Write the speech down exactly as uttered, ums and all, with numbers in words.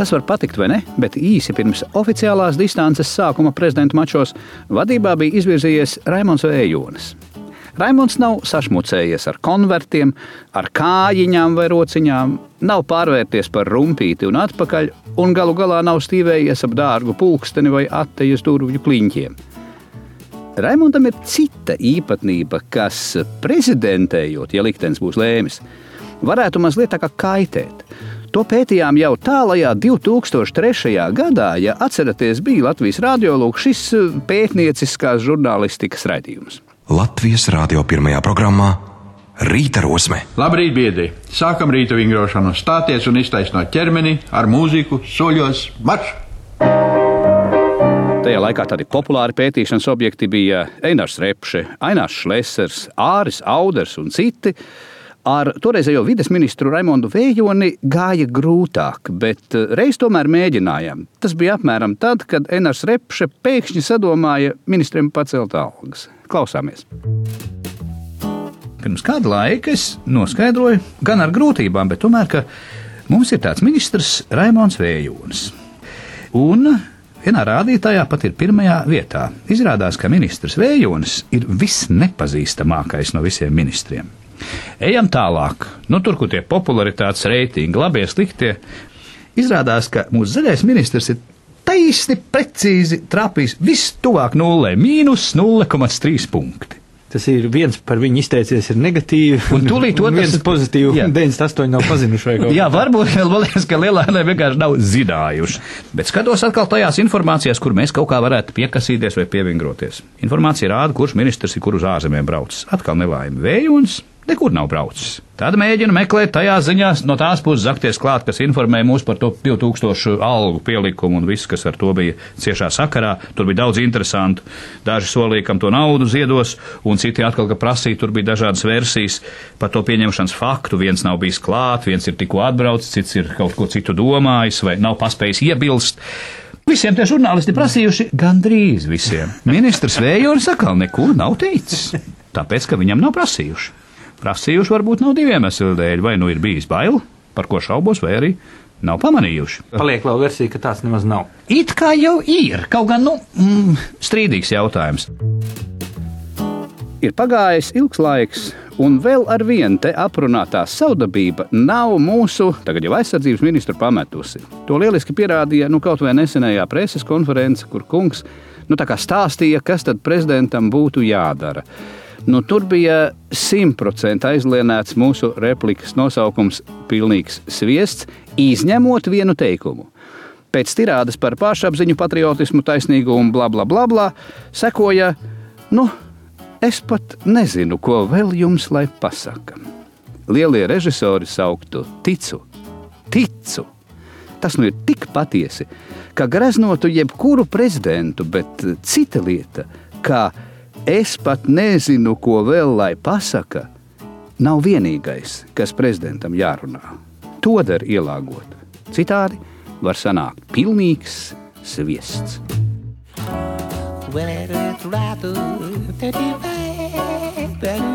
Tas var patikt vai ne, bet īsi pirms oficiālās distances sākuma prezidenta mačos vadībā bija izvirzījies Raimonds Vējonis. Raimonds nav sašmucējies ar konvertiem, ar kājiņām vai rociņām, nav pārvērties par rumpīti un atpakaļ, un galu galā nav stīvējies ap dārgu pulksteni vai attejas durvju kliņķiem. Raimondam ir cita īpatnība, kas prezidentējot, ja liktenis būs lēmis, varētu mazliet tā kā kaitēt. To pētījām jau tālajā divi tūkstoši trešajā gadā, ja atceraties, bija Latvijas radiolūk šis pētnieciskās žurnālistikas raidījums. Latvijas radio pirmajā programmā Rīta Rosme. Labrīt, biedri! Sākam rīta vingrošanu. Stāties un iztaisnot ķermeni ar mūziku, soļos, marš! Tajā laikā tādi populāri pētīšanas objekti bija Einars Repše, Ainārs Šlesers, Āris Auders un citi. Ar toreizējo vides ministru Raimondu Vējoni gāja grūtāk, bet reiz tomēr mēģinājām. Tas bija apmēram tad, kad Einars Repše pēkšņi sadomāja ministriem pacelt algas. Klausāmies. Pirms kāda laika es noskaidroju, gan ar grūtībām, bet tomēr, ka mums ir tāds ministrs Raimonds Vējonis. Un vienā rādītājā pat ir pirmajā vietā. Izrādās, ka ministrs Vējonis ir visnepazīstamākais no visiem ministriem. Ejam tālāk. Nu, tur, kur tie popularitātes reitingi, labie, sliktie. Izrādās, ka mūsu zaļais ministrs ir taisni, precīzi trāpījis viss tuvāk nullē, mīnus nulle komats trīs punkti. Tas ir viens par viņu izteicies ir negatīvi, un, un, un viens tas... pozitīvi, jā. un deviņdesmit astoņi nav pazinuši vai kaut. Jā, varbūt vēl liekas, ka lielānē vienkārši nav zinājuši. Bet skatos atkal tajās informācijās, kur mēs kaut kā varētu piekasīties vai pievingroties. Informācija rāda, kurš ministrs ir kur uz ārzemēm braucis. Atkal nelaime. Vējonis nekur nav braucis. Tad mēģinu meklēt tajās ziņās no tās puses zakties klāt, kas informē mūs par to divu tūkstošu algu pielikumu un viss, kas ar to bija ciešā sakarā. Tur bija daudz interesantu. Daži solīja, kam to naudu ziedos, un citi atkal, ka prasīja, tur bija dažādas versijas par to pieņemšanas faktu. Viens nav bijis klāt, viens ir tikko atbraucis, cits ir kaut ko citu domājis vai nav paspējis iebilst. Visiem tie žurnālisti prasījuši, gandrīz visiem. Ministrs Vējonis atkal nekur nav teicis, tāpēc, ka viņam nav prasījuši. Prasījuši varbūt nav diviem iemeslu dēļ, vai nu ir bijis bail, par ko šaubos, vai arī nav pamanījuši. Paliek vēl versija, ka tās nemaz nav. It kā jau ir, kaut gan, nu, mm, strīdīgs jautājums. Ir pagājis ilgs laiks, un vēl ar vienu te aprunātā savdabība nav mūsu, tagad jau aizsardzības ministru pametusi. To lieliski pierādīja, nu, kaut vai nesenajā preses konference, kur kungs, nu, tā kā stāstīja, kas tad prezidentam būtu jādara. Nu, tur bija simt procenti aizlienēts mūsu replikas nosaukums pilnīgs sviests, izņemot vienu teikumu. Pēc tirādes par pašapziņu, patriotismu, taisnīgumu, bla, bla, bla, bla, sekoja, nu, es pat nezinu, ko vēl jums lai pasaka. Lielie režisori sauktu ticu, ticu. Tas nu ir tik patiesi, ka greznotu jebkuru prezidentu, bet cita lieta, kā es pat nezinu, ko vēl lai pasaka, nav vienīgais, kas prezidentam jārunā. To der ielāgot. Citādi var sanākt pilnīgs sviests. Well, it's right,